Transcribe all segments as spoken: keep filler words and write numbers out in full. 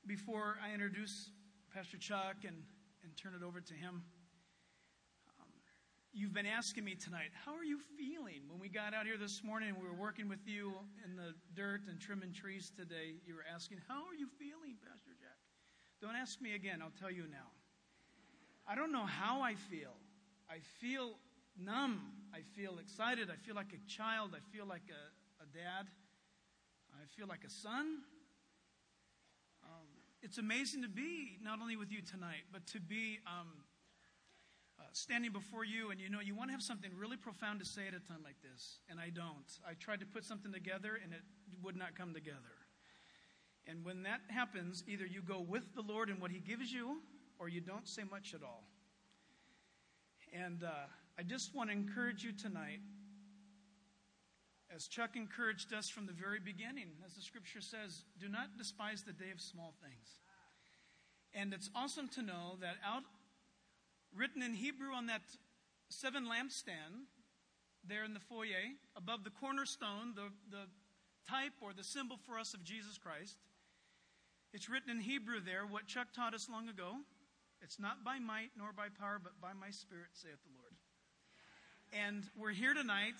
before I introduce Pastor Chuck and, and turn it over to him, um, you've been asking me tonight, how are you feeling? When we got out here this morning and we were working with you in the dirt and trimming trees today, you were asking, how are you feeling, Pastor Jack? Don't ask me again. I'll tell you now. I don't know how I feel. I feel numb. I feel excited. I feel like a child. I feel like a, a dad. I feel like a son. Um, it's amazing to be not only with you tonight, but to be um, uh, standing before you. And you know, you want to have something really profound to say at a time like this, and I don't. I tried to put something together, and it would not come together. And when that happens, either you go with the Lord and what He gives you, or you don't say much at all. And uh, I just want to encourage you tonight, as Chuck encouraged us from the very beginning, as the Scripture says, do not despise the day of small things. And it's awesome to know that out, written in Hebrew on that seven lampstand there in the foyer, above the cornerstone, the, the type or the symbol for us of Jesus Christ, it's written in Hebrew there, what Chuck taught us long ago. It's not by might nor by power, but by my Spirit, saith the Lord. And we're here tonight.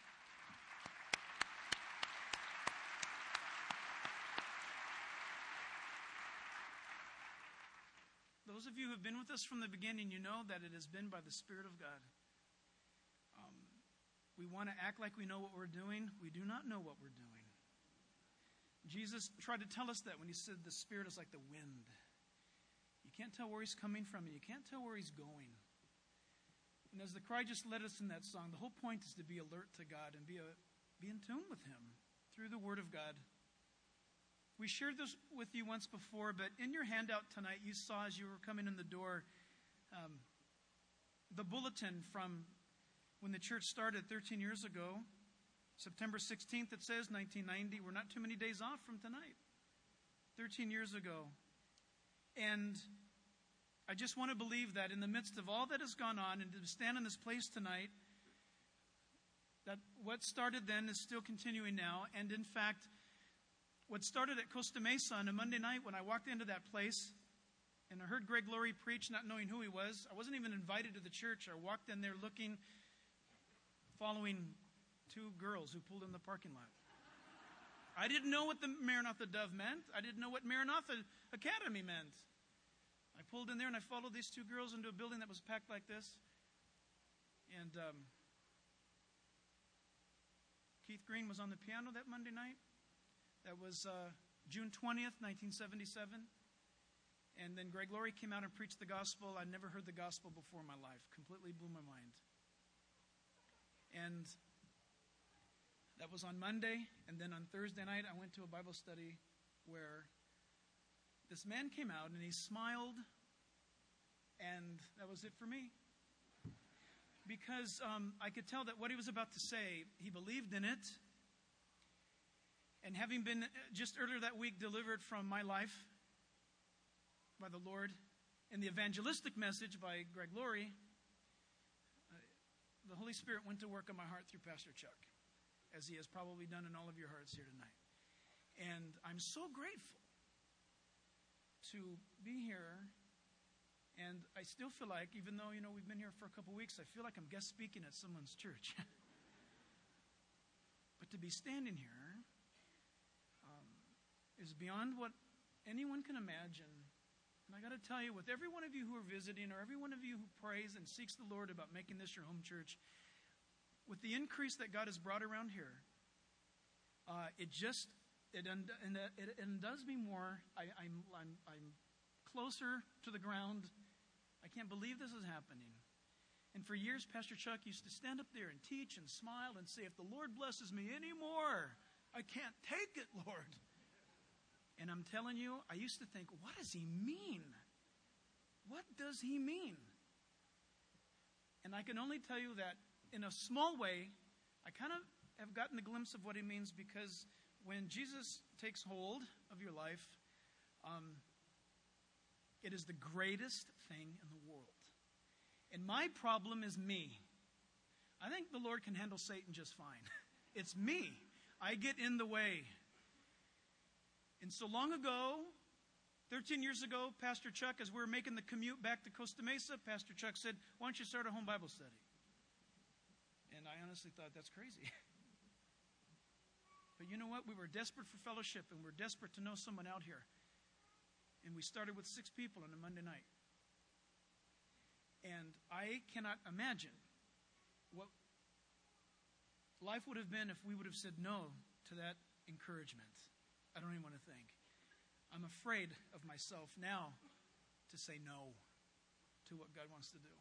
Those of you who have been with us from the beginning, you know that it has been by the Spirit of God. Um, we want to act like we know what we're doing. We do not know what we're doing. Jesus tried to tell us that when He said the Spirit is like the wind. You can't tell where He's coming from, and you can't tell where He's going. And as the cry just led us in that song, the whole point is to be alert to God and be, a, be in tune with Him through the Word of God. We shared this with you once before, but in your handout tonight, you saw as you were coming in the door um, the bulletin from when the church started thirteen years ago. September sixteenth, it says, nineteen ninety. We're not too many days off from tonight. thirteen years ago. And I just want to believe that in the midst of all that has gone on, and to stand in this place tonight, that what started then is still continuing now. And in fact, what started at Costa Mesa on a Monday night when I walked into that place and I heard Greg Laurie preach, not knowing who he was. I wasn't even invited to the church. I walked in there looking, following two girls who pulled in the parking lot. I didn't know what the Maranatha Dove meant. I didn't know what Maranatha Academy meant. I pulled in there and I followed these two girls into a building that was packed like this. And um, Keith Green was on the piano that Monday night. That was uh, June twentieth, nineteen seventy-seven. And then Greg Laurie came out and preached the gospel. I'd never heard the gospel before in my life. Completely blew my mind. And that was on Monday. And then on Thursday night, I went to a Bible study where this man came out and he smiled. And that was it for me. Because um, I could tell that what he was about to say, he believed in it. And having been just earlier that week delivered from my life by the Lord in the evangelistic message by Greg Laurie, uh, the Holy Spirit went to work on my heart through Pastor Chuck, as He has probably done in all of your hearts here tonight. And I'm so grateful to be here. And I still feel like, even though, you know, we've been here for a couple weeks, I feel like I'm guest speaking at someone's church. But to be standing here is beyond what anyone can imagine. And I got to tell you, with every one of you who are visiting, or every one of you who prays and seeks the Lord about making this your home church, with the increase that God has brought around here, uh, it just it, und- it, it undoes me more. I, I'm, I'm, I'm closer to the ground. I can't believe this is happening. And for years, Pastor Chuck used to stand up there and teach and smile and say, if the Lord blesses me anymore, I can't take it, Lord. And I'm telling you, I used to think, what does He mean? What does He mean? And I can only tell you that in a small way, I kind of have gotten a glimpse of what He means, because when Jesus takes hold of your life, um, it is the greatest thing in the world. And my problem is me. I think the Lord can handle Satan just fine. It's me. I get in the way. And so long ago, fourteen years ago, Pastor Chuck, as we were making the commute back to Costa Mesa, Pastor Chuck said, why don't you start a home Bible study? And I honestly thought, that's crazy. But you know what? We were desperate for fellowship, and we're desperate to know someone out here. And we started with six people on a Monday night. And I cannot imagine what life would have been if we would have said no to that encouragement. I don't even want to think. I'm afraid of myself now to say no to what God wants to do.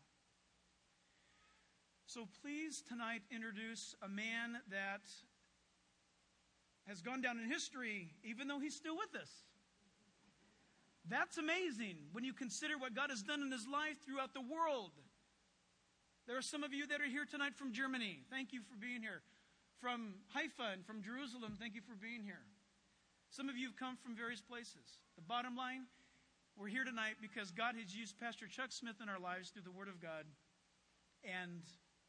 So please tonight introduce a man that has gone down in history, even though he's still with us. That's amazing when you consider what God has done in his life throughout the world. There are some of you that are here tonight from Germany. Thank you for being here. From Haifa and from Jerusalem, thank you for being here. Some of you have come from various places. The bottom line, we're here tonight because God has used Pastor Chuck Smith in our lives through the Word of God. And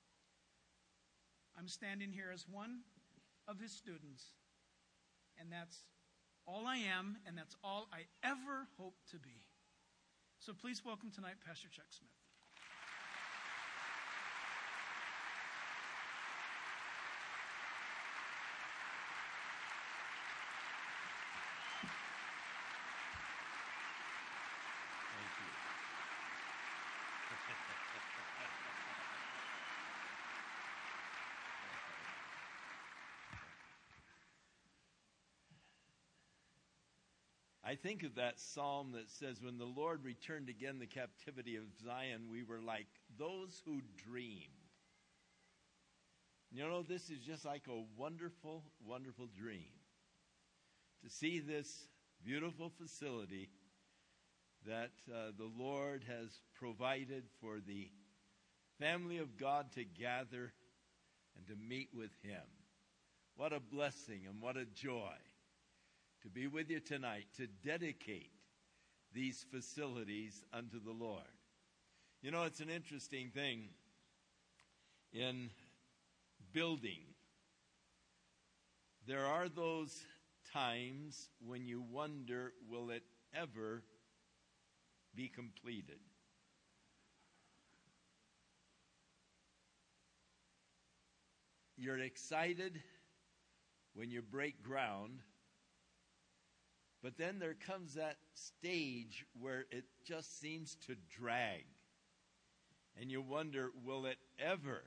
I'm standing here as one of his students. And that's all I am, and that's all I ever hope to be. So please welcome tonight Pastor Chuck Smith. I think of that psalm that says, when the Lord returned again the captivity of Zion, we were like those who dreamed. You know, this is just like a wonderful, wonderful dream. To see this beautiful facility that uh, the Lord has provided for the family of God to gather and to meet with Him. What a blessing and what a joy to be with you tonight, to dedicate these facilities unto the Lord. You know, it's an interesting thing in building. There are those times when you wonder, will it ever be completed? You're excited when you break ground, but then there comes that stage where it just seems to drag. And you wonder, will it ever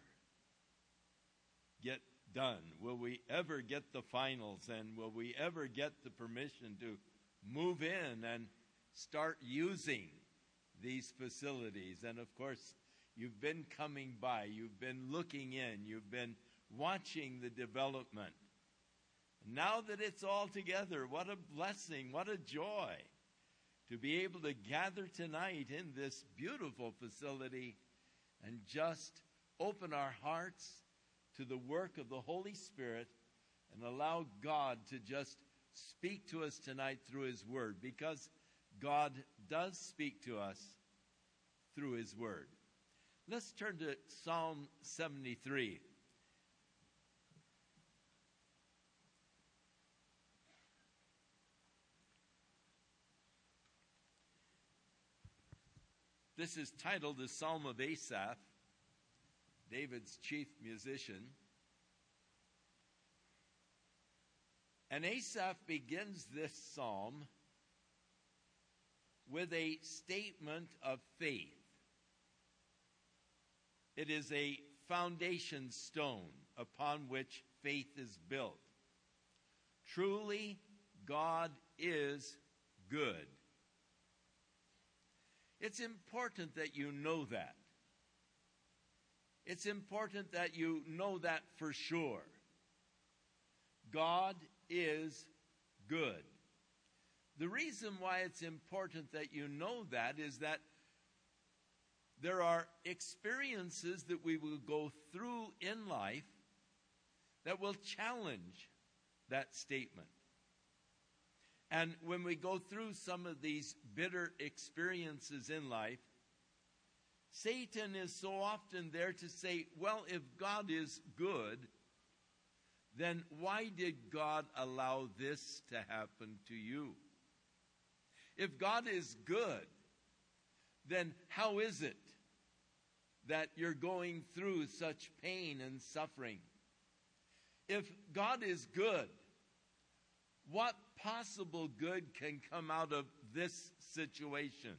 get done? Will we ever get the finals? And will we ever get the permission to move in and start using these facilities? And of course, you've been coming by. You've been looking in. You've been watching the development. Now that it's all together, what a blessing, what a joy to be able to gather tonight in this beautiful facility and just open our hearts to the work of the Holy Spirit and allow God to just speak to us tonight through His Word, because God does speak to us through His Word. Let's turn to Psalm seventy-three. This is titled the Psalm of Asaph, David's chief musician. And Asaph begins this psalm with a statement of faith. It is a foundation stone upon which faith is built. Truly, God is good. It's important that you know that. It's important that you know that for sure. God is good. The reason why it's important that you know that is that there are experiences that we will go through in life that will challenge that statement. And when we go through some of these bitter experiences in life, Satan is so often there to say, well, if God is good, then why did God allow this to happen to you? If God is good, then how is it that you're going through such pain and suffering? If God is good, what possible good can come out of this situation?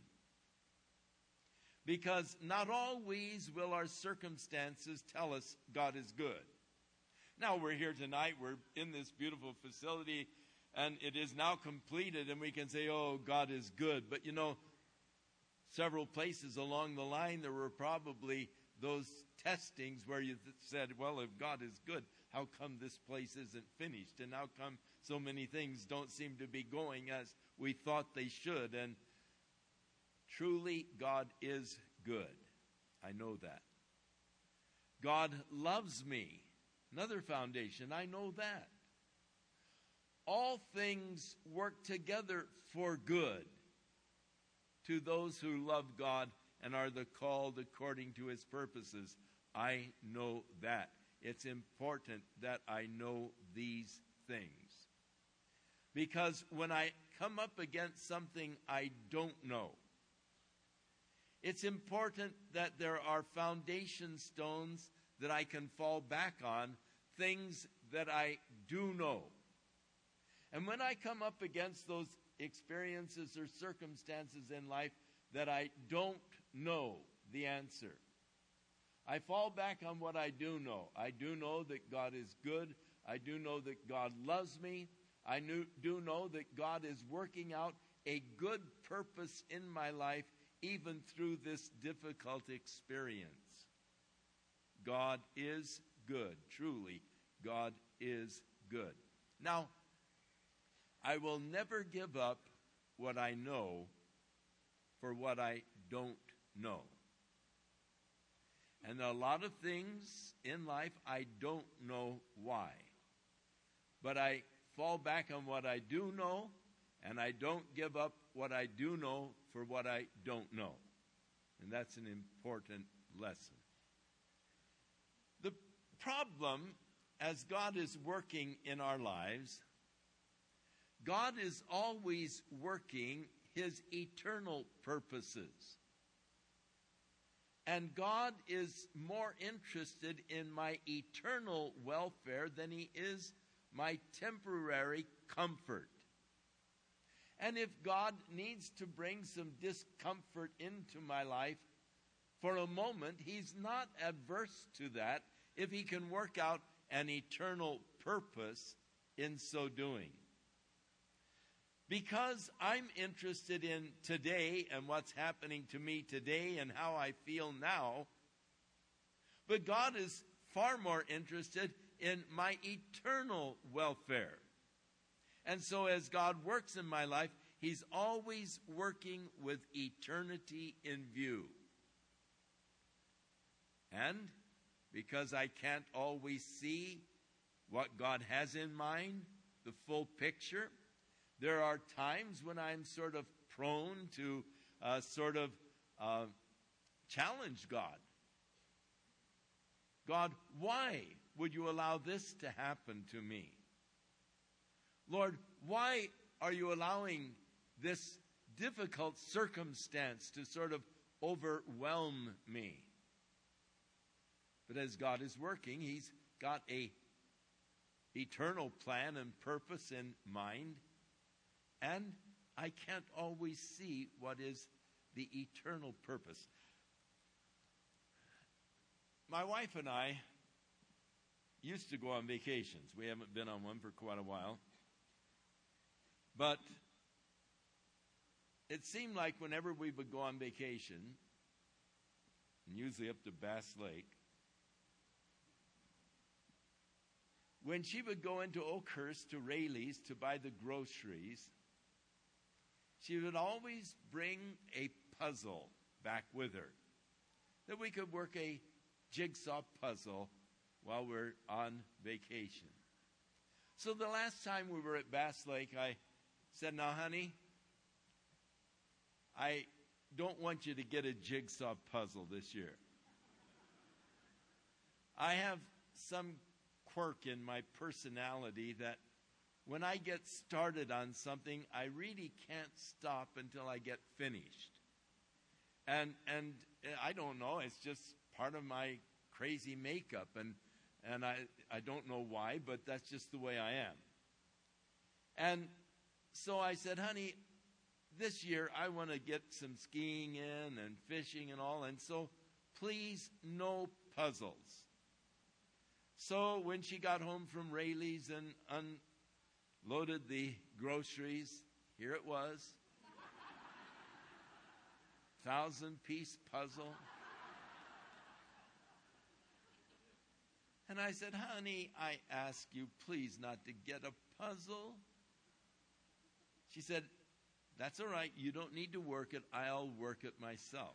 Because not always will our circumstances tell us God is good. Now we're here tonight, we're in this beautiful facility, and it is now completed, and we can say, oh, God is good. But you know, several places along the line, there were probably those testings where you th- said, well, if God is good, how come this place isn't finished? And how come so many things don't seem to be going as we thought they should? And truly, God is good. I know that. God loves me. Another foundation, I know that. All things work together for good to those who love God and are the called according to his purposes. I know that. It's important that I know these things. Because when I come up against something I don't know, it's important that there are foundation stones that I can fall back on, things that I do know. And when I come up against those experiences or circumstances in life that I don't know the answer, I fall back on what I do know. I do know that God is good. I do know that God loves me. I knew, do know that God is working out a good purpose in my life, even through this difficult experience. God is good. Truly, God is good. Now, I will never give up what I know for what I don't know. And a lot of things in life I don't know why. But I fall back on what I do know, and I don't give up what I do know for what I don't know. And that's an important lesson. The problem, as God is working in our lives, God is always working his eternal purposes. And God is more interested in my eternal welfare than he is my temporary comfort. And if God needs to bring some discomfort into my life for a moment, he's not adverse to that if he can work out an eternal purpose in so doing. Because I'm interested in today and what's happening to me today and how I feel now, but God is far more interested in my eternal welfare. And so as God works in my life, he's always working with eternity in view. And because I can't always see what God has in mind, the full picture, there are times when I'm sort of prone to uh, sort of uh, challenge God. God, why would you allow this to happen to me? Lord, why are you allowing this difficult circumstance to sort of overwhelm me? But as God is working, he's got a eternal plan and purpose in mind. And I can't always see what is the eternal purpose. My wife and I used to go on vacations. We haven't been on one for quite a while. But it seemed like whenever we would go on vacation, and usually up to Bass Lake, when she would go into Oakhurst to Rayleigh's to buy the groceries, she would always bring a puzzle back with her, that we could work a jigsaw puzzle while we're on vacation. So the last time we were at Bass Lake, I said, now, honey, I don't want you to get a jigsaw puzzle this year. I have some quirk in my personality that when I get started on something, I really can't stop until I get finished. And and I don't know, it's just part of my crazy makeup, and and I, I don't know why, but that's just the way I am. And so I said, honey, this year I want to get some skiing in and fishing and all, and so please, no puzzles. So when she got home from Rayleigh's and unloaded the groceries, here it was. Thousand-piece puzzle. And I said, honey, I ask you please not to get a puzzle. She said, that's all right. You don't need to work it. I'll work it myself.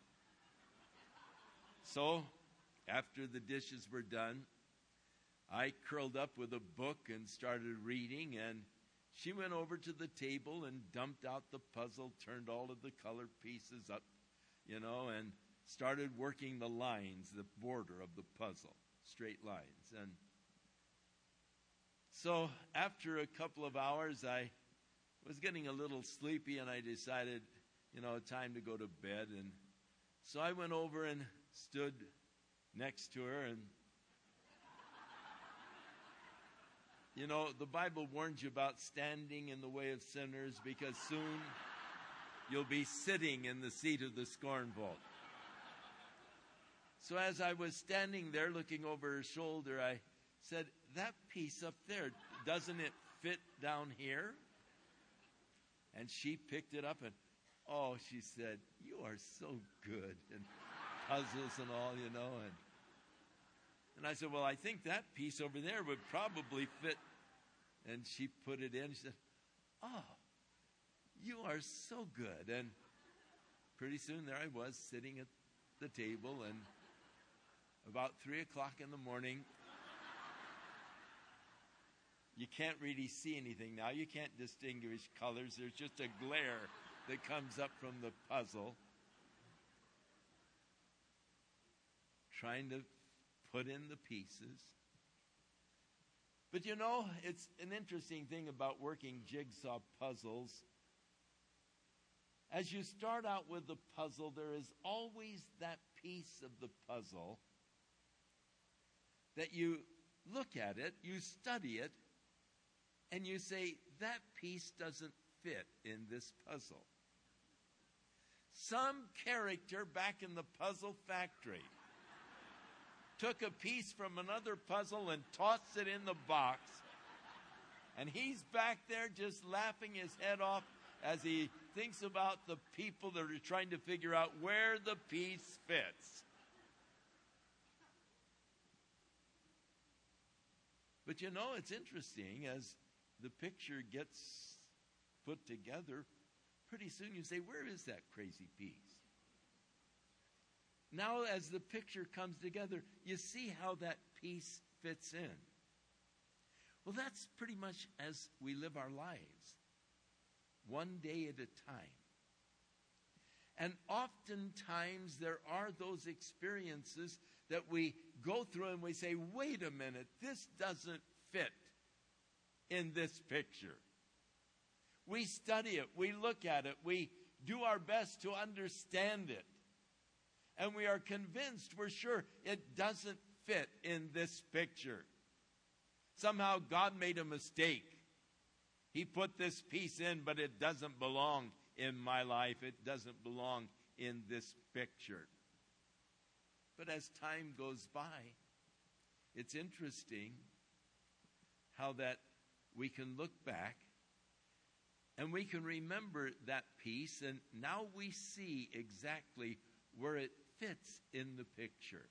So, after the dishes were done, I curled up with a book and started reading, and she went over to the table and dumped out the puzzle, turned all of the color pieces up, you know, and started working the lines, the border of the puzzle, straight lines. And so after a couple of hours, I was getting a little sleepy, and I decided, you know, time to go to bed. And so I went over and stood next to her, and you know, the Bible warns you about standing in the way of sinners, because soon you'll be sitting in the seat of the scornful. So as I was standing there looking over her shoulder, I said, that piece up there, doesn't it fit down here? And she picked it up, and oh, she said, you are so good, and puzzles and all, you know. And and I said, well, I think that piece over there would probably fit. And she put it in. She said, oh, you are so good. And pretty soon there I was sitting at the table, and about three o'clock in the morning, you can't really see anything now. You can't distinguish colors. There's just a glare that comes up from the puzzle. Trying to put in the pieces. But you know, it's an interesting thing about working jigsaw puzzles. As you start out with the puzzle, there is always that piece of the puzzle that you look at it, you study it, and you say, that piece doesn't fit in this puzzle. Some character back in the puzzle factory took a piece from another puzzle and tossed it in the box. And he's back there just laughing his head off as he thinks about the people that are trying to figure out where the piece fits. But you know, it's interesting, as the picture gets put together, pretty soon you say, where is that crazy piece? Now, as the picture comes together, you see how that piece fits in. Well, that's pretty much as we live our lives, one day at a time. And oftentimes there are those experiences that we go through and we say, wait a minute, this doesn't fit in this picture. We study it, we look at it, we do our best to understand it. And we are convinced, we're sure, it doesn't fit in this picture. Somehow God made a mistake. He put this piece in, but it doesn't belong in my life. It doesn't belong in this picture. But as time goes by, it's interesting how that we can look back and we can remember that piece, and now we see exactly where it fits in the picture.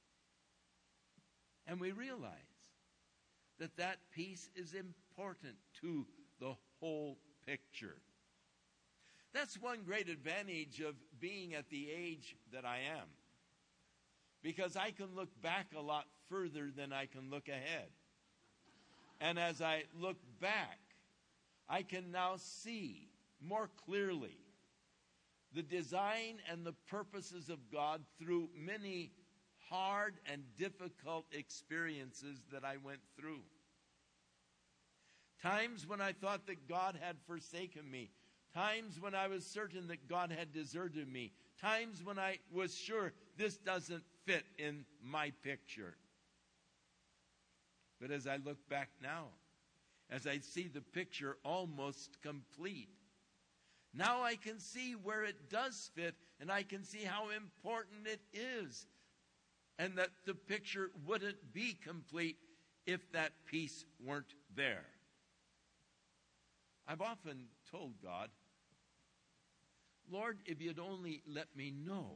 And we realize that that piece is important to the whole picture. That's one great advantage of being at the age that I am, because I can look back a lot further than I can look ahead. And as I look back, I can now see more clearly the design and the purposes of God through many hard and difficult experiences that I went through. Times when I thought that God had forsaken me. Times when I was certain that God had deserted me. Times when I was sure this doesn't fit in my picture. But as I look back now, as I see the picture almost complete, now I can see where it does fit, and I can see how important it is, and that the picture wouldn't be complete if that piece weren't there. I've often told God, Lord, if you'd only let me know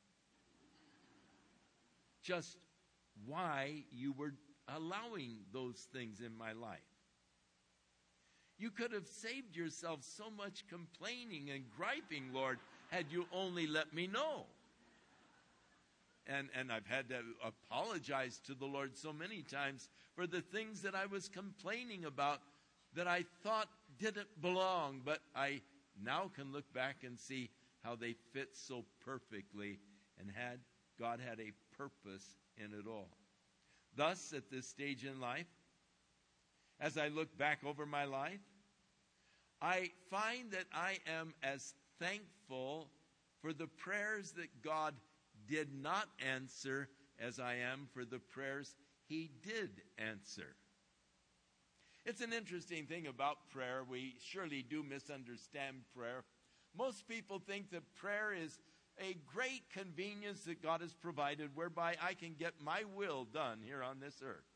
just why you were allowing those things in my life. You could have saved yourself so much complaining and griping, Lord, had you only let me know. And, and I've had to apologize to the Lord so many times for the things that I was complaining about that I thought didn't belong, but I now can look back and see how they fit so perfectly, and had God had a purpose in it all. Thus, at this stage in life, as I look back over my life, I find that I am as thankful for the prayers that God did not answer as I am for the prayers He did answer. It's an interesting thing about prayer. We surely do misunderstand prayer. Most people think that prayer is a great convenience that God has provided whereby I can get my will done here on this earth.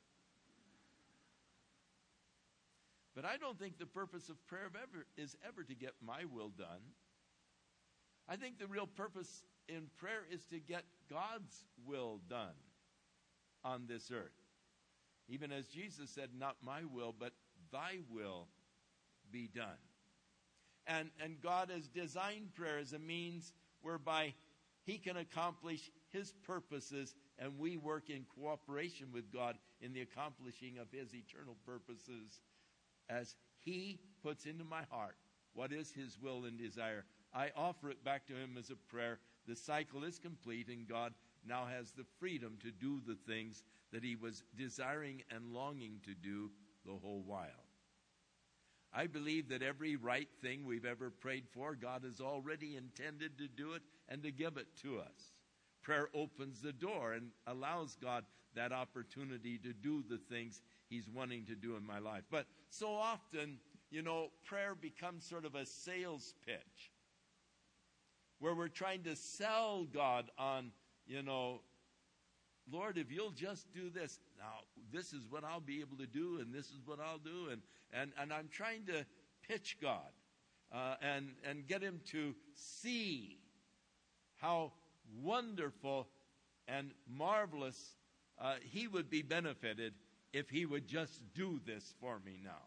But I don't think the purpose of prayer ever is ever to get my will done. I think the real purpose in prayer is to get God's will done on this earth. Even as Jesus said, not my will, but thy will be done. And, and God has designed prayer as a means whereby He can accomplish His purposes, and we work in cooperation with God in the accomplishing of His eternal purposes as He puts into my heart what is His will and desire. I offer it back to Him as a prayer. The cycle is complete, and God now has the freedom to do the things that He was desiring and longing to do the whole while. I believe that every right thing we've ever prayed for, God has already intended to do it and to give it to us. Prayer opens the door and allows God that opportunity to do the things He's wanting to do in my life. But so often, you know, prayer becomes sort of a sales pitch where we're trying to sell God on, you know, Lord, if you'll just do this, now this is what I'll be able to do, and this is what I'll do. And, and, and I'm trying to pitch God uh, and, and get Him to see how wonderful and marvelous uh, He would be benefited if He would just do this for me now.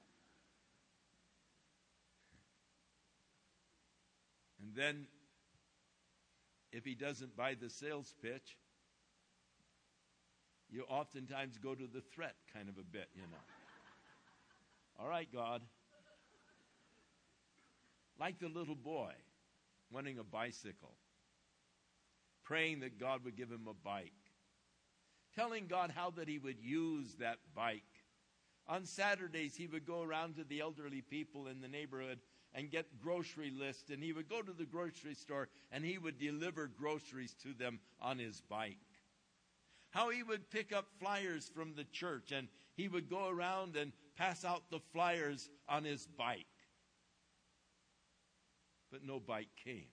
And then, if He doesn't buy the sales pitch, you oftentimes go to the threat kind of a bit, you know. All right, God. Like the little boy wanting a bicycle, praying that God would give him a bike, telling God how that He would use that bike. On Saturdays, he would go around to the elderly people in the neighborhood and get grocery lists, and he would go to the grocery store and he would deliver groceries to them on his bike. How he would pick up flyers from the church and he would go around and pass out the flyers on his bike. But no bike came.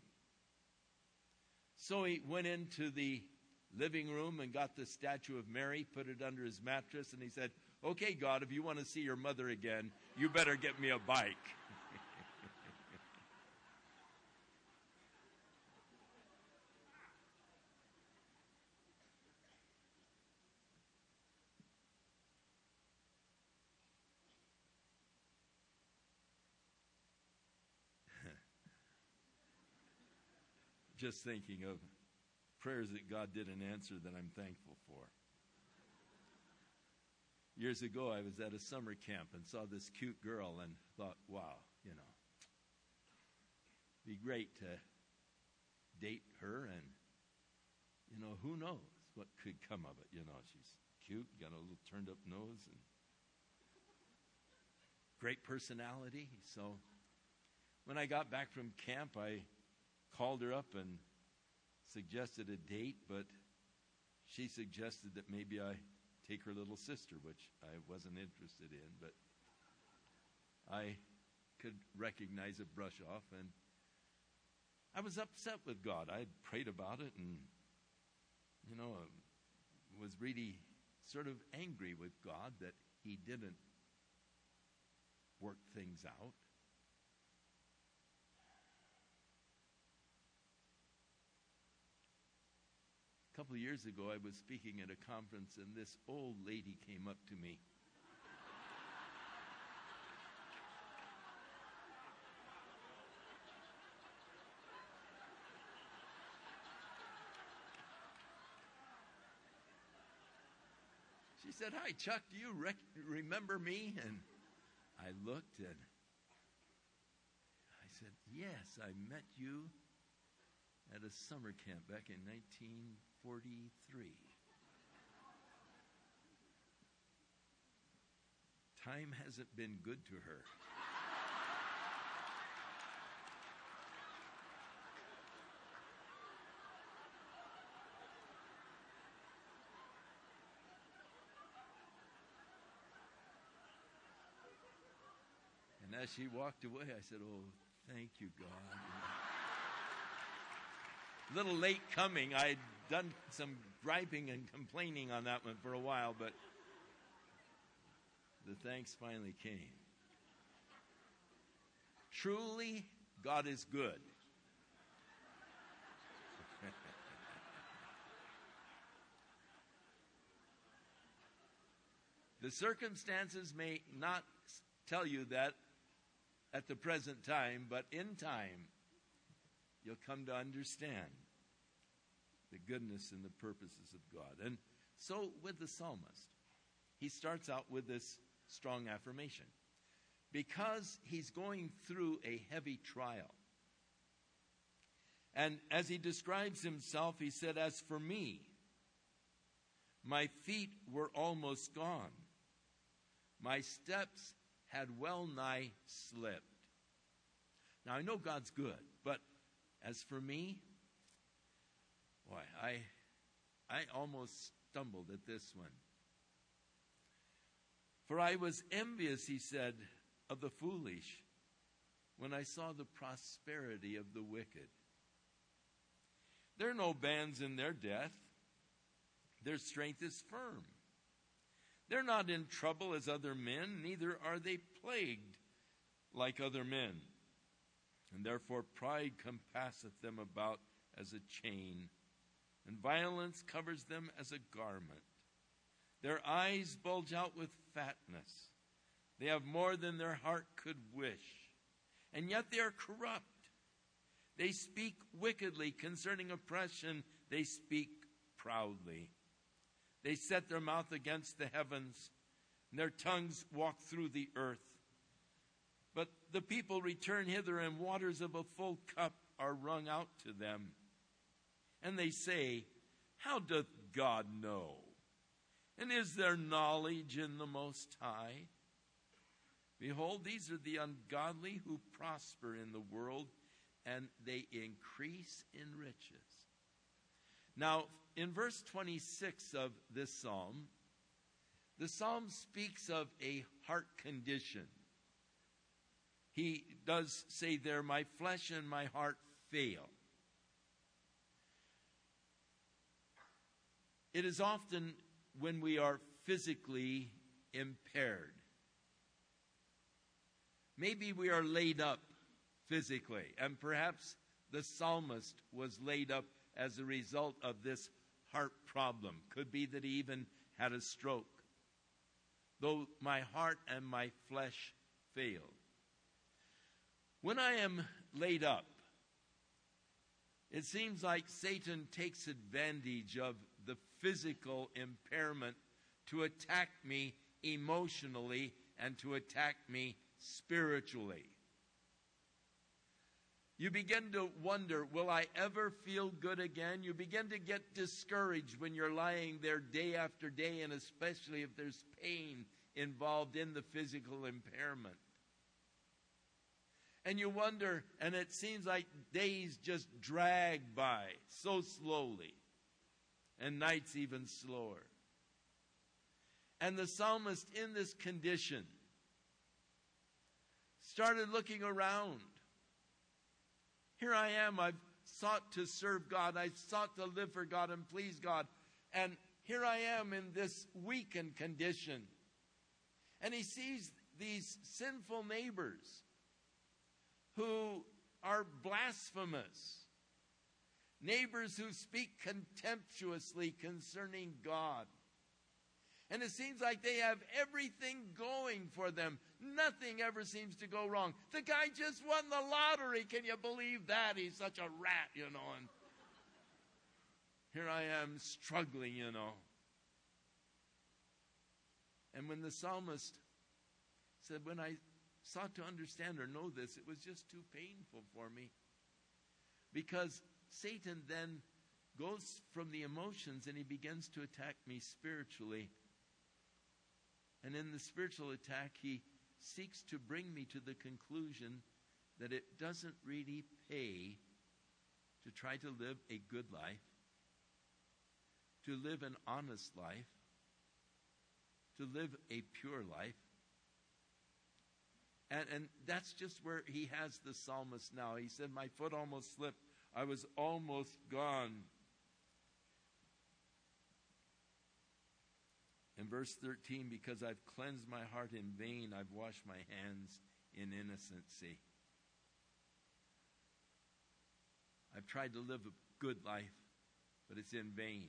So he went into the living room and got the statue of Mary, put it under his mattress, and he said, okay, God, if you want to see your mother again, you better get me a bike. Just thinking of prayers that God didn't answer that I'm thankful for. Years ago, I was at a summer camp and saw this cute girl and thought, wow, you know, it'd be great to date her, and, you know, who knows what could come of it. You know, she's cute, got a little turned up nose, and great personality. So when I got back from camp, I called her up and suggested a date, but she suggested that maybe I take her little sister, which I wasn't interested in, but I could recognize a brush off, and I was upset with God. I prayed about it and, you know, was really sort of angry with God that he didn't work things out. A couple of years ago, I was speaking at a conference, and this old lady came up to me. She said, "Hi, Chuck, do you rec- remember me?" And I looked, and I said, "Yes, I met you at a summer camp back in nineteen forty-three. Time hasn't been good to her. And as she walked away, I said, "Oh, thank you, God." A little late coming. I'd done some griping and complaining on that one for a while, but the thanks finally came. Truly, God is good. The circumstances may not tell you that at the present time, but in time, you'll come to understand the goodness and the purposes of God. And so with the psalmist, he starts out with this strong affirmation. Because he's going through a heavy trial. And as he describes himself, he said, "As for me, my feet were almost gone. My steps had well nigh slipped." Now, I know God's good, but as for me, boy, I, I almost stumbled at this one. "For I was envious," he said, "of the foolish when I saw the prosperity of the wicked. There are no bands in their death. Their strength is firm. They're not in trouble as other men, neither are they plagued like other men. And therefore pride compasseth them about as a chain, and violence covers them as a garment. Their eyes bulge out with fatness. They have more than their heart could wish, and yet they are corrupt. They speak wickedly concerning oppression. They speak proudly. They set their mouth against the heavens, and their tongues walk through the earth. But the people return hither, and waters of a full cup are wrung out to them. And they say, How doth God know? And is there knowledge in the Most High? Behold, these are the ungodly who prosper in the world, and they increase in riches." Now, in verse twenty-six of this psalm, the psalm speaks of a heart condition. He does say there, "My flesh and my heart fail." It is often when we are physically impaired. Maybe we are laid up physically, and perhaps the psalmist was laid up as a result of this heart problem. Could be that he even had a stroke. "Though my heart and my flesh fail." When I am laid up, it seems like Satan takes advantage of the physical impairment to attack me emotionally and to attack me spiritually. You begin to wonder, will I ever feel good again? You begin to get discouraged when you're lying there day after day, and especially if there's pain involved in the physical impairment. And you wonder, and it seems like days just drag by so slowly, and nights even slower. And the psalmist, in this condition, started looking around. Here I am, I've sought to serve God, I've sought to live for God and please God, and here I am in this weakened condition. And he sees these sinful neighbors who are blasphemous, neighbors who speak contemptuously concerning God. And it seems like they have everything going for them. Nothing ever seems to go wrong. The guy just won the lottery. Can you believe that? He's such a rat, you know. And here I am struggling, you know. And when the psalmist said, when I sought to understand or know this, it was just too painful for me. Because Satan then goes from the emotions and he begins to attack me spiritually. And in the spiritual attack, he seeks to bring me to the conclusion that it doesn't really pay to try to live a good life, to live an honest life, to live a pure life. And, and that's just where he has the psalmist now. He said, my foot almost slipped. I was almost gone. In verse thirteen, because I've cleansed my heart in vain, I've washed my hands in innocency. I've tried to live a good life, but it's in vain.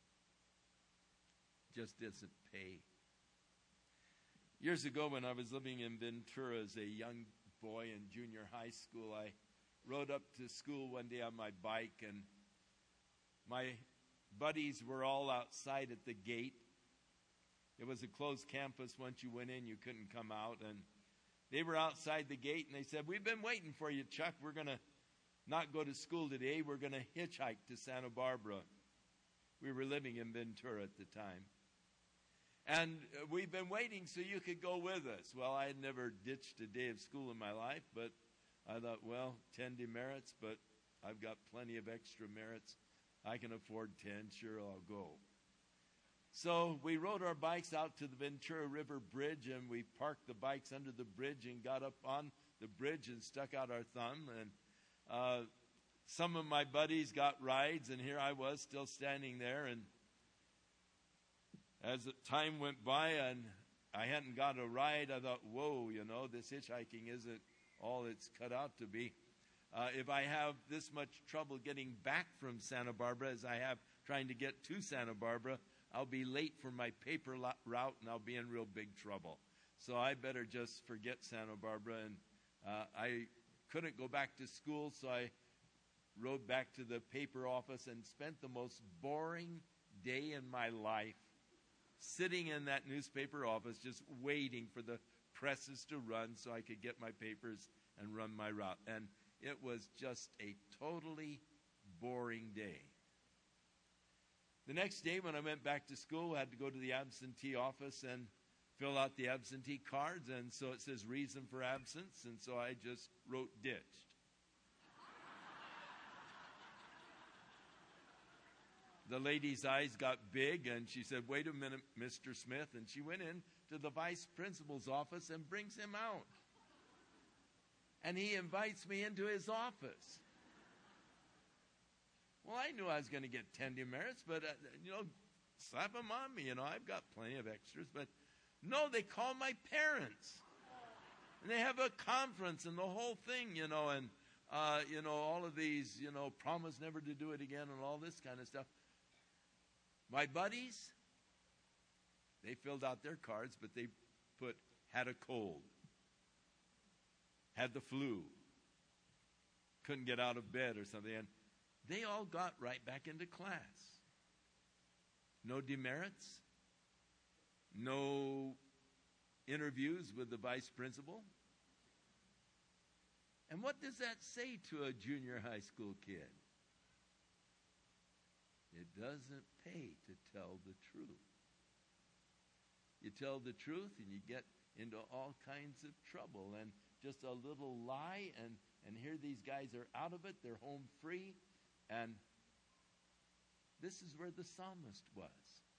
It just doesn't pay. Years ago, when I was living in Ventura as a young boy in junior high school, I rode up to school one day on my bike, and my buddies were all outside at the gate. It was a closed campus. Once you went in, you couldn't come out. And they were outside the gate, and they said, we've been waiting for you, Chuck. We're going to not go to school today. We're going to hitchhike to Santa Barbara. We were living in Ventura at the time. And we've been waiting so you could go with us. Well, I had never ditched a day of school in my life, but I thought, well, ten demerits, but I've got plenty of extra merits. I can afford ten. Sure, I'll go. So we rode our bikes out to the Ventura River Bridge, and we parked the bikes under the bridge and got up on the bridge and stuck out our thumb. And uh, some of my buddies got rides, and here I was still standing there. And as the time went by and I hadn't got a ride, I thought, whoa, you know, this hitchhiking isn't all it's cut out to be. Uh, if I have this much trouble getting back from Santa Barbara as I have trying to get to Santa Barbara, I'll be late for my paper route, and I'll be in real big trouble. So I better just forget Santa Barbara. And uh, I couldn't go back to school, so I rode back to the paper office and spent the most boring day in my life sitting in that newspaper office just waiting for the presses to run so I could get my papers and run my route. And it was just a totally boring day. The next day when I went back to school, I had to go to the absentee office and fill out the absentee cards. And so it says reason for absence. And so I just wrote ditched. The lady's eyes got big, and she said, wait a minute, Mister Smith. And she went in to the vice principal's office and brings him out. And he invites me into his office. Well, I knew I was going to get ten demerits, but, uh, you know, slap them on me. You know, I've got plenty of extras. But no, they call my parents. And they have a conference and the whole thing, you know, and, uh, you know, all of these, you know, promise never to do it again and all this kind of stuff. My buddies, they filled out their cards, but they put, had a cold, had the flu, couldn't get out of bed or something. And they all got right back into class. No demerits, no interviews with the vice principal. And what does that say to a junior high school kid? It doesn't pay to tell the truth. You tell the truth and you get into all kinds of trouble. And just a little lie, and, and here these guys are out of it. They're home free. And this is where the psalmist was.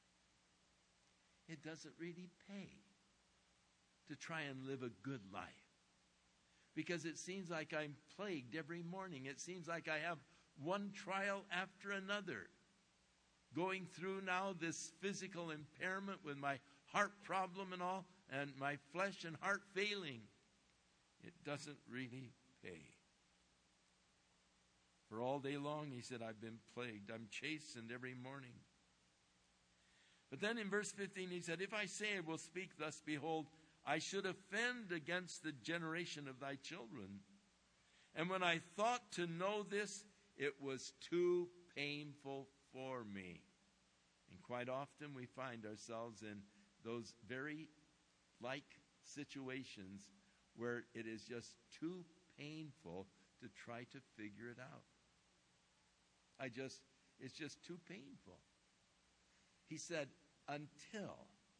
It doesn't really pay to try and live a good life, because it seems like I'm plagued every morning. It seems like I have one trial after another. Going through now this physical impairment with my heart problem and all, and my flesh and heart failing. It doesn't really pay. For all day long, he said, I've been plagued. I'm chastened every morning. But then in verse fifteen, he said, if I say I will speak thus, behold, I should offend against the generation of thy children. And when I thought to know this, it was too painful for me. And quite often we find ourselves in those very like situations where it is just too painful to try to figure it out. I just, it's just too painful. He said, until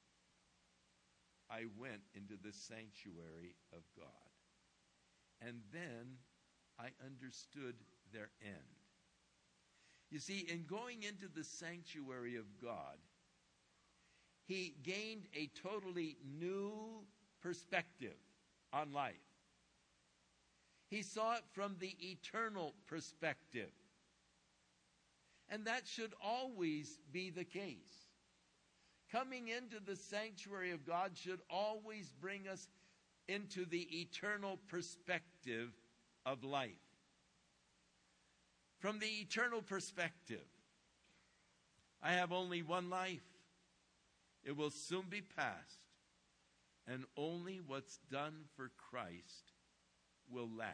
I went into the sanctuary of God. And then I understood their end. You see, in going into the sanctuary of God, he gained a totally new perspective on life. He saw it from the eternal perspective. And that should always be the case. Coming into the sanctuary of God should always bring us into the eternal perspective of life. From the eternal perspective, I have only one life. It will soon be past, and only what's done for Christ will last.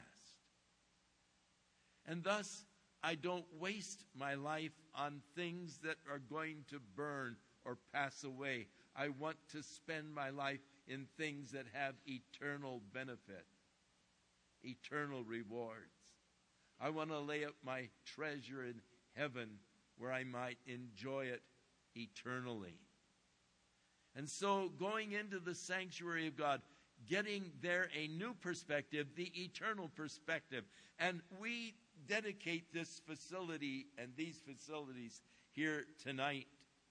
And thus, I don't waste my life on things that are going to burn or pass away. I want to spend my life in things that have eternal benefit, eternal rewards. I want to lay up my treasure in heaven where I might enjoy it eternally. And so going into the sanctuary of God, getting there a new perspective, the eternal perspective. And we dedicate this facility and these facilities here tonight.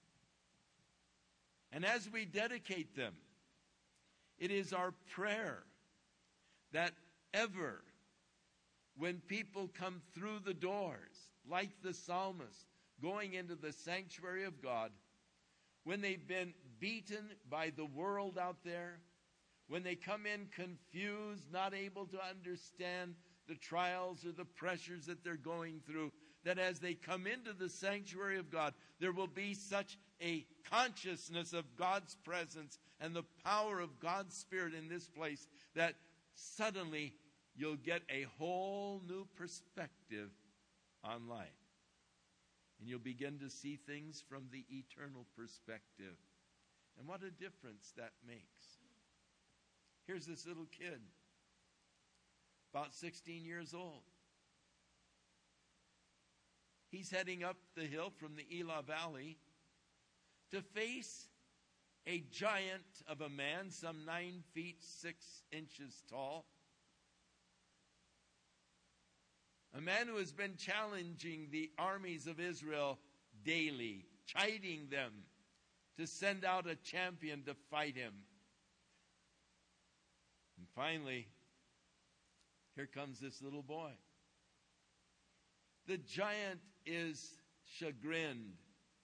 And as we dedicate them, it is our prayer that ever, when people come through the doors, like the psalmist, going into the sanctuary of God, when they've been beaten by the world out there, when they come in confused, not able to understand the trials or the pressures that they're going through, that as they come into the sanctuary of God, there will be such a consciousness of God's presence and the power of God's Spirit in this place that suddenly you'll get a whole new perspective on life. And you'll begin to see things from the eternal perspective. And what a difference that makes. Here's this little kid, about sixteen years old. He's heading up the hill from the Elah Valley to face a giant of a man, some nine feet six inches tall. A man who has been challenging the armies of Israel daily, chiding them to send out a champion to fight him. And finally, here comes this little boy. The giant is chagrined.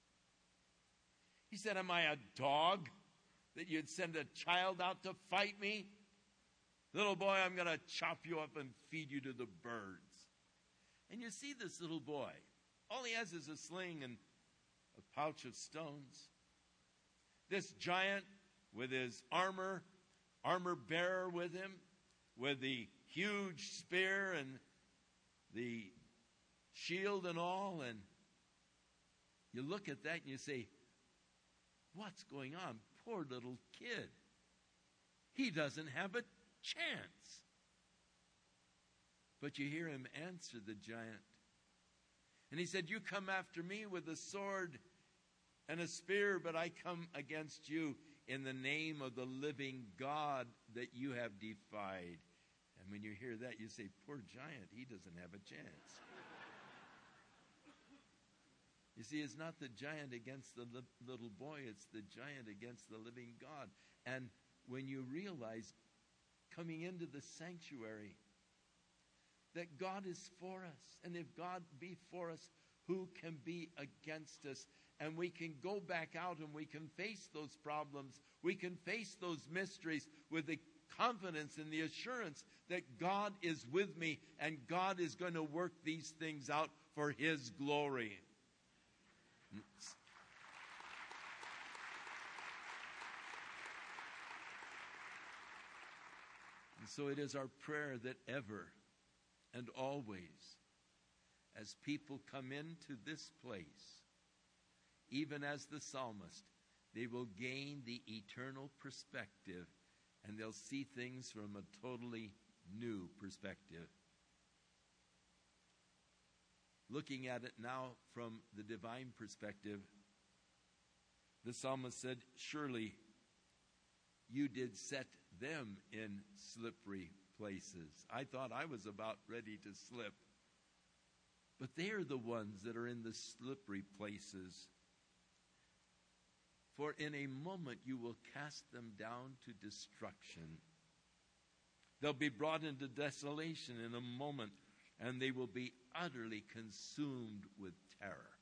He said, am I a dog that you'd send a child out to fight me? Little boy, I'm going to chop you up and feed you to the birds. And you see this little boy. All he has is a sling and a pouch of stones. This giant with his armor, armor bearer with him, with the huge spear and the shield and all. And you look at that and you say, what's going on? Poor little kid. He doesn't have a chance. But you hear him answer the giant. And he said, you come after me with a sword and a spear, but I come against you in the name of the living God that you have defied. When you hear that, you say, poor giant, he doesn't have a chance. You see, it's not the giant against the li- little boy, it's the giant against the living God. And when you realize, coming into the sanctuary, that God is for us, and if God be for us, who can be against us? And we can go back out and we can face those problems. We can face those mysteries with the confidence and the assurance that God is with me and God is going to work these things out for His glory. And so it is our prayer that ever and always, as people come into this place, even as the psalmist, they will gain the eternal perspective and they'll see things from a totally new perspective. Looking at it now from the divine perspective, the psalmist said, surely you did set them in slippery places. I thought I was about ready to slip. But they are the ones that are in the slippery places. For in a moment you will cast them down to destruction. They'll be brought into desolation in a moment, and they will be utterly consumed with terror.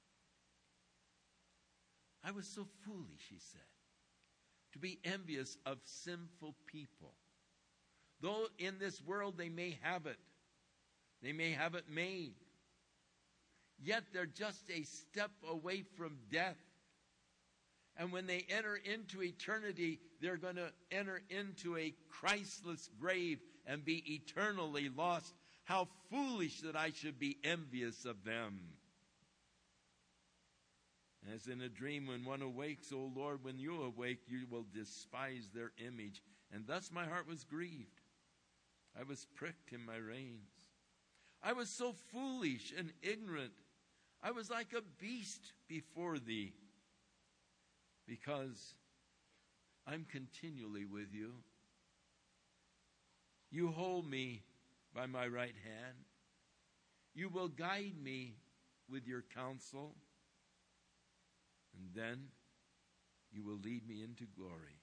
I was so foolish, he said, to be envious of sinful people. Though in this world they may have it, they may have it made, yet they're just a step away from death. And when they enter into eternity, they're going to enter into a Christless grave and be eternally lost. How foolish that I should be envious of them. As in a dream, when one awakes, O Lord, when you awake, you will despise their image. And thus my heart was grieved. I was pricked in my reins. I was so foolish and ignorant. I was like a beast before thee, because I'm continually with you. You hold me by my right hand. You will guide me with your counsel, and then you will lead me into glory.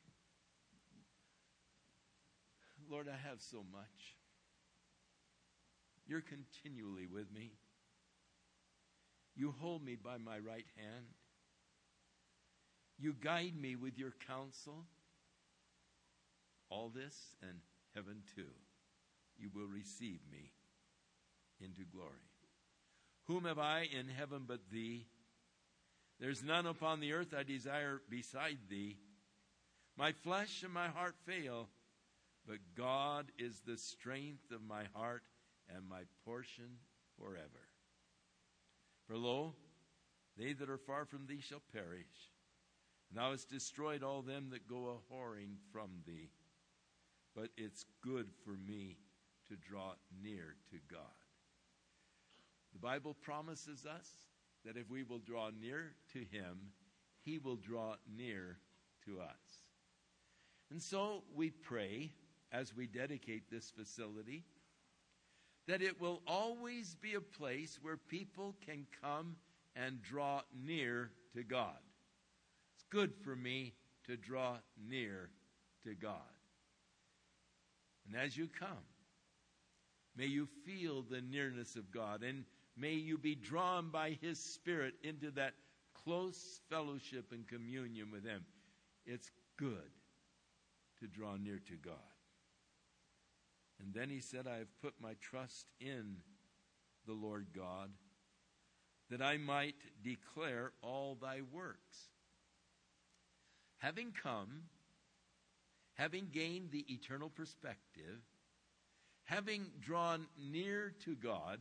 Lord, I have so much. You're continually with me. You hold me by my right hand. You guide me with your counsel. All this and heaven too, you will receive me into glory. Whom have I in heaven but thee? There's none upon the earth I desire beside thee. My flesh and my heart fail, but God is the strength of my heart and my portion forever. For lo, they that are far from thee shall perish. And thou hast destroyed all them that go a-whoring from thee. But it's good for me to draw near to God. The Bible promises us that if we will draw near to Him, He will draw near to us. And so we pray, as we dedicate this facility, that it will always be a place where people can come and draw near to God. It's good for me to draw near to God. And as you come, may you feel the nearness of God, and may you be drawn by His Spirit into that close fellowship and communion with Him. It's good to draw near to God. And then he said, I have put my trust in the Lord God, that I might declare all thy works. Having come, having gained the eternal perspective, having drawn near to God,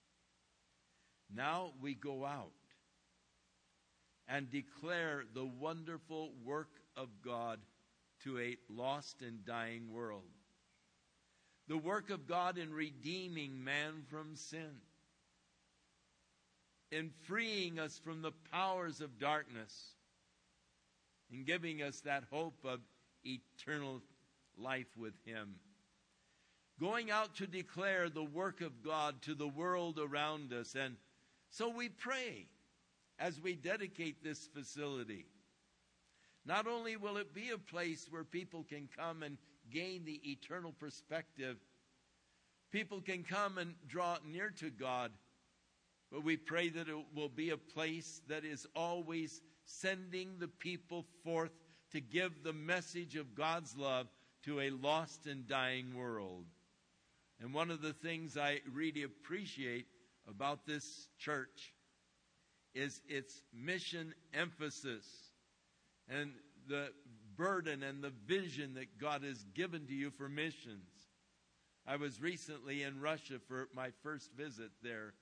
now we go out and declare the wonderful work of God to a lost and dying world. The work of God in redeeming man from sin, in freeing us from the powers of darkness, in giving us that hope of eternal life with Him. going out to declare the work of God to the world around us. And so we pray as we dedicate this facility. Not only will it be a place where people can come and gain the eternal perspective, people can come and draw near to God, but we pray that it will be a place that is always sending the people forth to give the message of God's love to a lost and dying world. And one of the things I really appreciate about this church is its mission emphasis and the burden and the vision that God has given to you for missions. I was recently in Russia for my first visit there.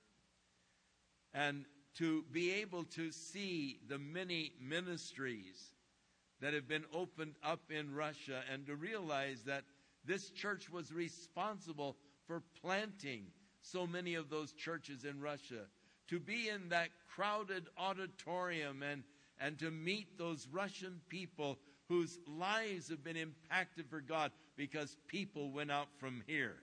And to be able to see the many ministries that have been opened up in Russia, and to realize that this church was responsible for planting so many of those churches in Russia, to be in that crowded auditorium and, and to meet those Russian people whose lives have been impacted for God because people went out from here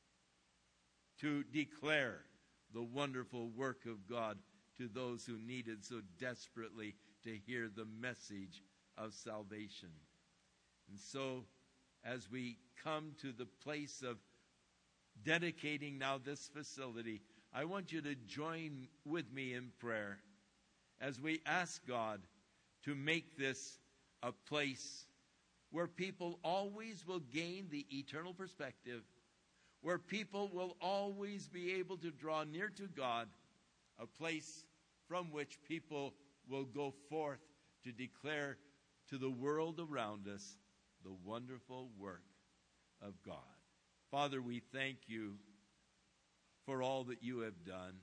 to declare the wonderful work of God to those who needed so desperately to hear the message of salvation. And so, as we come to the place of dedicating now this facility, I want you to join with me in prayer as we ask God to make this a place where people always will gain the eternal perspective, where people will always be able to draw near to God, a place from which people will go forth to declare to the world around us the wonderful work of God. Father, we thank you for all that you have done.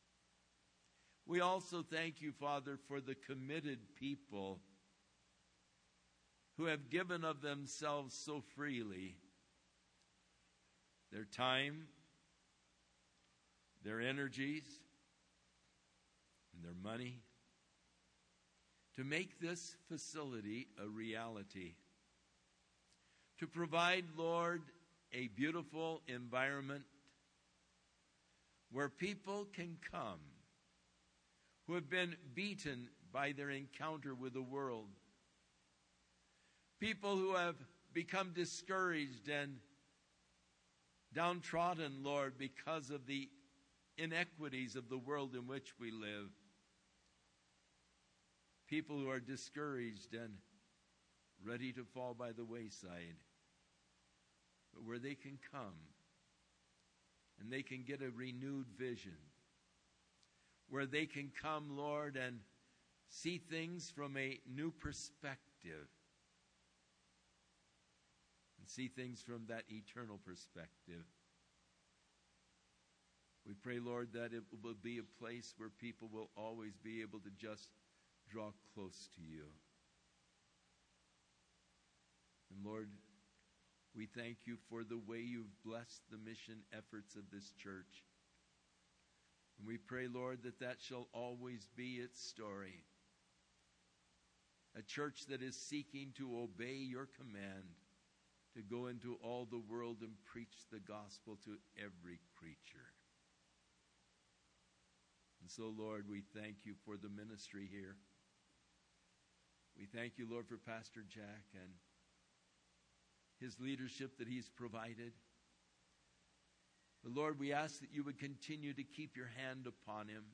We also thank you, Father, for the committed people who have given of themselves so freely, their time, their energies, and their money, to make this facility a reality, to provide, Lord, a beautiful environment where people can come who have been beaten by their encounter with the world, people who have become discouraged and downtrodden, Lord, because of the inequities of the world in which we live. People who are discouraged and ready to fall by the wayside, but where they can come and they can get a renewed vision, where they can come, Lord, and see things from a new perspective and see things from that eternal perspective. We pray, Lord, that it will be a place where people will always be able to just draw close to you. And Lord, we thank you for the way you've blessed the mission efforts of this church. And we pray, Lord, that that shall always be its story. A church that is seeking to obey your command to go into all the world and preach the gospel to every creature. And so, Lord, we thank you for the ministry here. We thank you, Lord, for Pastor Jack and his leadership that he's provided. But Lord, we ask that you would continue to keep your hand upon him.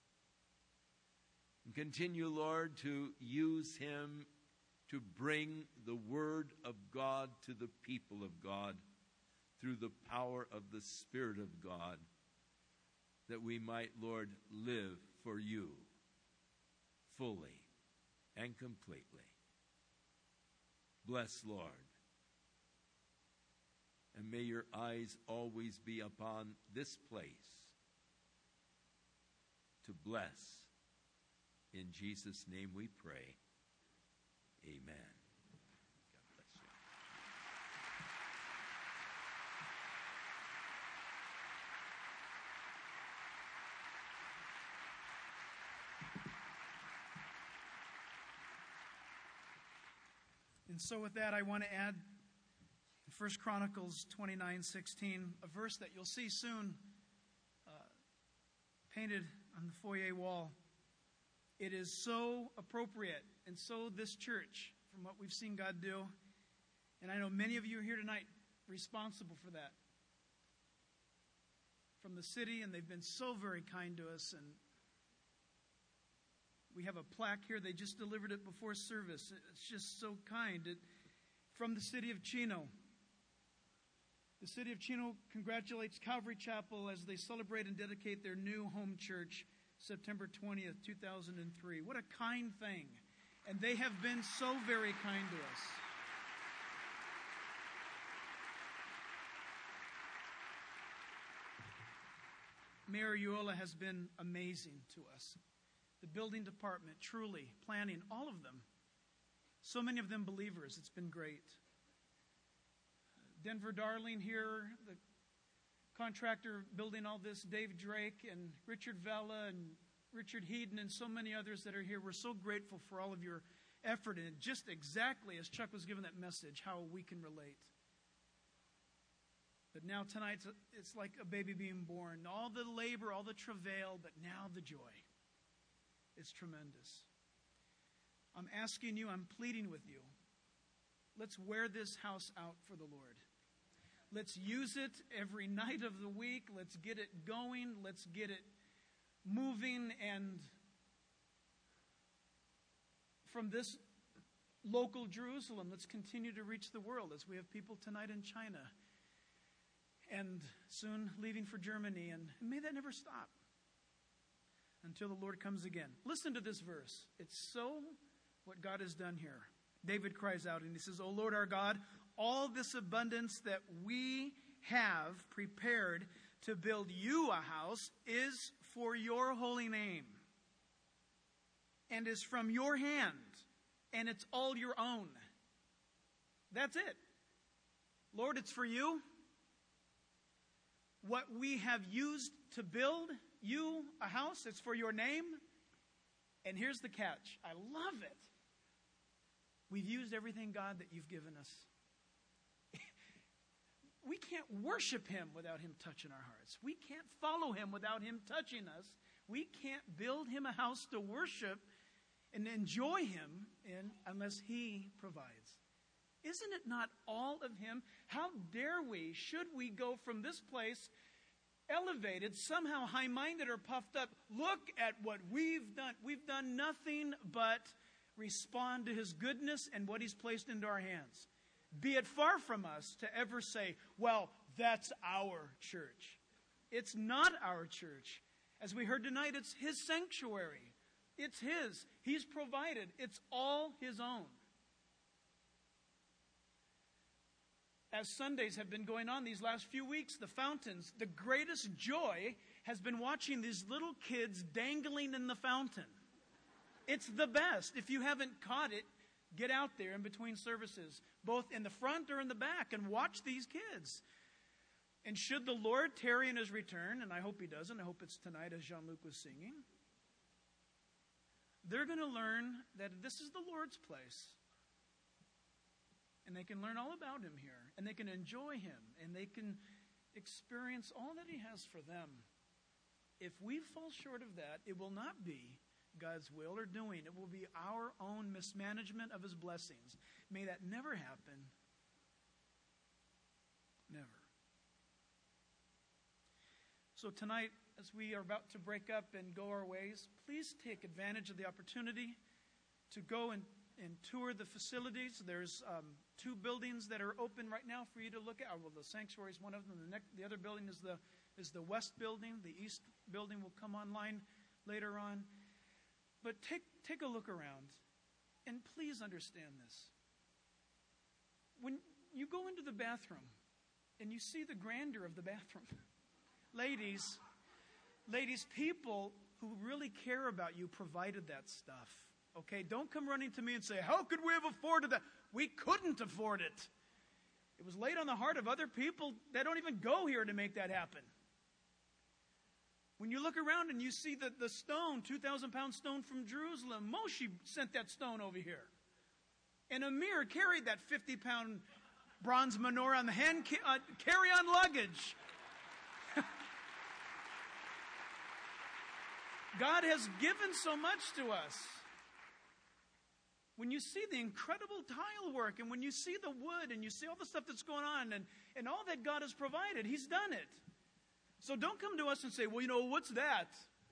And continue, Lord, to use him to bring the word of God to the people of God through the power of the Spirit of God, that we might, Lord, live for you fully and completely. Bless, Lord. And may your eyes always be upon this place to bless. In Jesus' name we pray. Amen. God bless you. And so with that, I want to add First Chronicles twenty-nine sixteen, a verse that you'll see soon uh, painted on the foyer wall. It is so appropriate, and so this church, from what we've seen God do, and I know many of you are here tonight responsible for that. From the city, and they've been so very kind to us, and we have a plaque here. They just delivered it before service. It's just so kind. It, from the city of Chino. The city of Chino congratulates Calvary Chapel as they celebrate and dedicate their new home church, September twentieth, two thousand three. What a kind thing. And they have been so very kind to us. Mayor Uola has been amazing to us. The building department, truly, planning, all of them. So many of them believers. It's been great. Denver Darling here, the contractor building all this, Dave Drake and Richard Vella and Richard Heaton and so many others that are here. We're so grateful for all of your effort and just exactly as Chuck was given that message, how we can relate. But now tonight, it's like a baby being born. All the labor, all the travail, but now the joy. It's tremendous. I'm asking you, I'm pleading with you. Let's wear this house out for the Lord. Let's use it every night of the week. Let's get it going. Let's get it moving. And from this local Jerusalem, let's continue to reach the world as we have people tonight in China and soon leaving for Germany. And may that never stop until the Lord comes again. Listen to this verse. It's so what God has done here. David cries out and he says, O Lord our God, all this abundance that we have prepared to build you a house is for your holy name and is from your hand, and it's all your own. That's it. Lord, it's for you. What we have used to build you a house, it's for your name. And here's the catch. I love it. We've used everything, God, that you've given us. We can't worship him without him touching our hearts. We can't follow him without him touching us. We can't build him a house to worship and enjoy him in unless he provides. Isn't it not all of him? How dare we, should we go from this place elevated, somehow high-minded or puffed up? Look at what we've done. We've done nothing but respond to his goodness and what he's placed into our hands. Be it far from us to ever say, well, that's our church. It's not our church. As we heard tonight, it's his sanctuary. It's his. He's provided. It's all his own. As Sundays have been going on these last few weeks, the fountains, the greatest joy has been watching these little kids dangling in the fountain. It's the best. If you haven't caught it, get out there in between services, both in the front or in the back, and watch these kids. And should the Lord tarry in his return, and I hope he doesn't, I hope it's tonight as Jean-Luc was singing, they're going to learn that this is the Lord's place. And they can learn all about him here, and they can enjoy him, and they can experience all that he has for them. If we fall short of that, it will not be God's will or doing. It will be our own mismanagement of his blessings. May that never happen. Never. So tonight, as we are about to break up and go our ways, please take advantage of the opportunity to go and, and tour the facilities. There's um, two buildings that are open right now for you to look at. Well, the sanctuary is one of them. The, next, the other building is the, is the west building. The east building will come online later on. But take, take a look around, and please understand this. When you go into the bathroom and you see the grandeur of the bathroom, ladies, ladies, people who really care about you provided that stuff. Okay, don't come running to me and say, how could we have afforded that? We couldn't afford it. It was laid on the heart of other people that don't even go here to make that happen. When you look around and you see the, the stone, two thousand pound stone from Jerusalem, Moshe sent that stone over here. And Amir carried that fifty pound bronze menorah on the hand ca- uh, carry-on luggage. God has given so much to us. When you see the incredible tile work, and when you see the wood, and you see all the stuff that's going on, and, and all that God has provided, He's done it. So don't come to us and say, well, you know, what's that?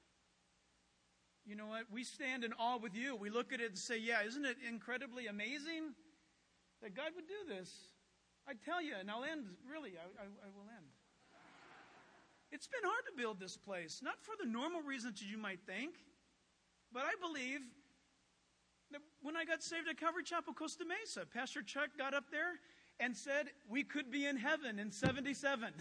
You know what? We stand in awe with you. We look at it and say, yeah, isn't it incredibly amazing that God would do this? I tell you, and I'll end, really, I, I, I will end. It's been hard to build this place, not for the normal reasons you might think, but I believe that when I got saved at Calvary Chapel, Costa Mesa, Pastor Chuck got up there and said we could be in heaven in seventy-seven.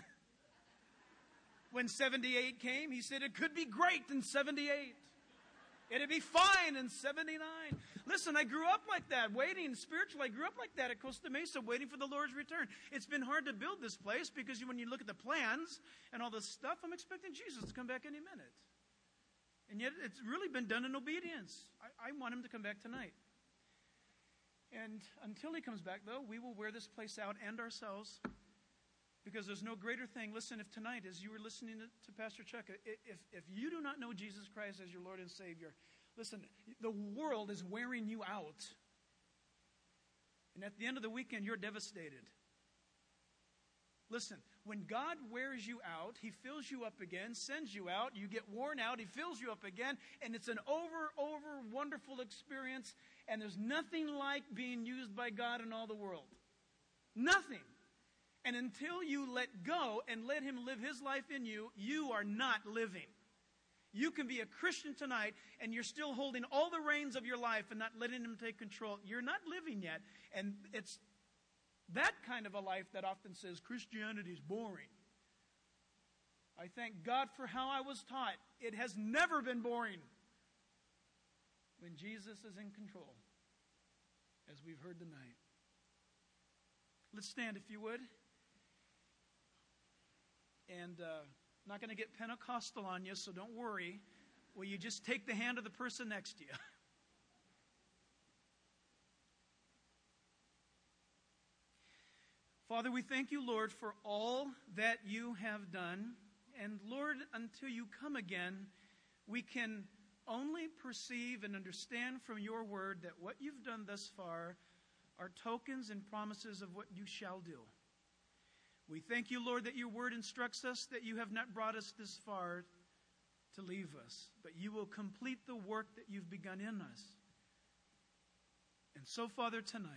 When seventy-eight came, he said it could be great in seventy-eight. It'd be fine in seventy-nine. Listen, I grew up like that, waiting spiritually. I grew up like that at Costa Mesa, waiting for the Lord's return. It's been hard to build this place because when you look at the plans and all this stuff, I'm expecting Jesus to come back any minute. And yet it's really been done in obedience. I, I want Him to come back tonight. And until He comes back, though, we will wear this place out and ourselves, because there's no greater thing. Listen, if tonight, as you were listening to, to Pastor Chuck, if, if you do not know Jesus Christ as your Lord and Savior, listen, the world is wearing you out. And at the end of the weekend, you're devastated. Listen, when God wears you out, He fills you up again, sends you out, you get worn out, He fills you up again, and it's an over, over wonderful experience, and there's nothing like being used by God in all the world. Nothing. And until you let go and let Him live His life in you, you are not living. You can be a Christian tonight, and you're still holding all the reins of your life and not letting Him take control. You're not living yet, and it's that kind of a life that often says Christianity is boring. I thank God for how I was taught. It has never been boring when Jesus is in control, as we've heard tonight. Let's stand, if you would. And uh, I'm not going to get Pentecostal on you, so don't worry. Will you just take the hand of the person next to you? Father, we thank you, Lord, for all that you have done. And Lord, until you come again, we can only perceive and understand from your word that what you've done thus far are tokens and promises of what you shall do. We thank you, Lord, that your word instructs us that you have not brought us this far to leave us, but you will complete the work that you've begun in us. And so, Father, tonight,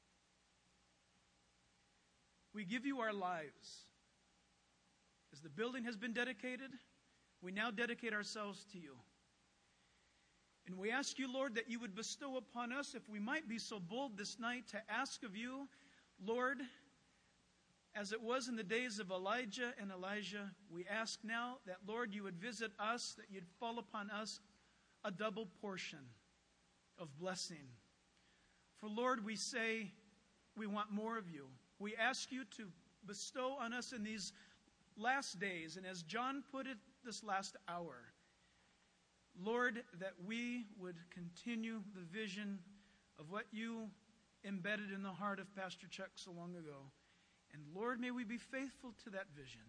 we give you our lives. As the building has been dedicated, we now dedicate ourselves to you. And we ask you, Lord, that you would bestow upon us, if we might be so bold this night, to ask of you, Lord, as it was in the days of Elijah and Elijah, we ask now that, Lord, you would visit us, that you'd fall upon us a double portion of blessing. For, Lord, we say we want more of you. We ask you to bestow on us in these last days, and as John put it, this last hour, Lord, that we would continue the vision of what you embedded in the heart of Pastor Chuck so long ago. And Lord, may we be faithful to that vision.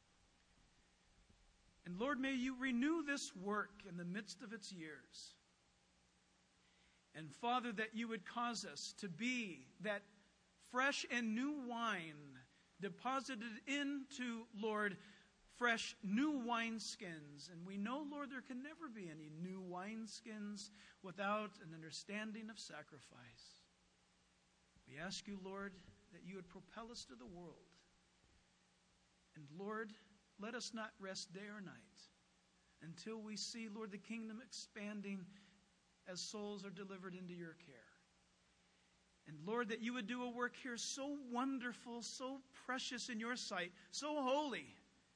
And Lord, may you renew this work in the midst of its years. And Father, that you would cause us to be that fresh and new wine deposited into, Lord, fresh new wineskins. And we know, Lord, there can never be any new wineskins without an understanding of sacrifice. We ask you, Lord, that you would propel us to the world. And Lord, let us not rest day or night until we see, Lord, the kingdom expanding as souls are delivered into your care. And Lord, that you would do a work here so wonderful, so precious in your sight, so holy.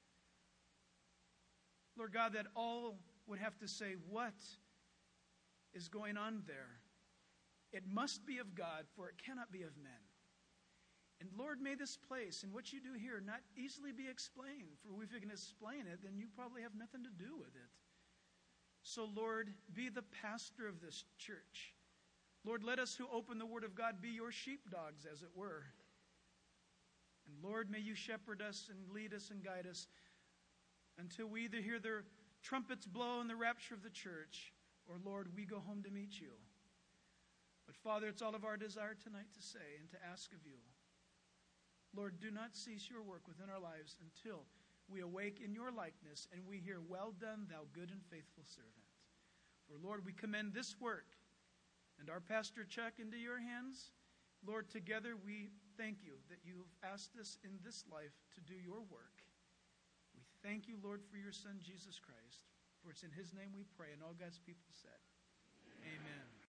Lord God, that all would have to say, what is going on there? It must be of God, for it cannot be of men. And Lord, may this place and what you do here not easily be explained. For if you can explain it, then you probably have nothing to do with it. So Lord, be the pastor of this church. Lord, let us who open the Word of God be your sheepdogs, as it were. And Lord, may you shepherd us and lead us and guide us until we either hear the trumpets blow in the rapture of the church, or Lord, we go home to meet you. But Father, it's all of our desire tonight to say and to ask of you, Lord, do not cease your work within our lives until we awake in your likeness and we hear, well done, thou good and faithful servant. For Lord, we commend this work and our Pastor Chuck into your hands. Lord, together we thank you that you have asked us in this life to do your work. We thank you, Lord, for your Son, Jesus Christ. For it's in his name we pray, and all God's people said, amen. Amen.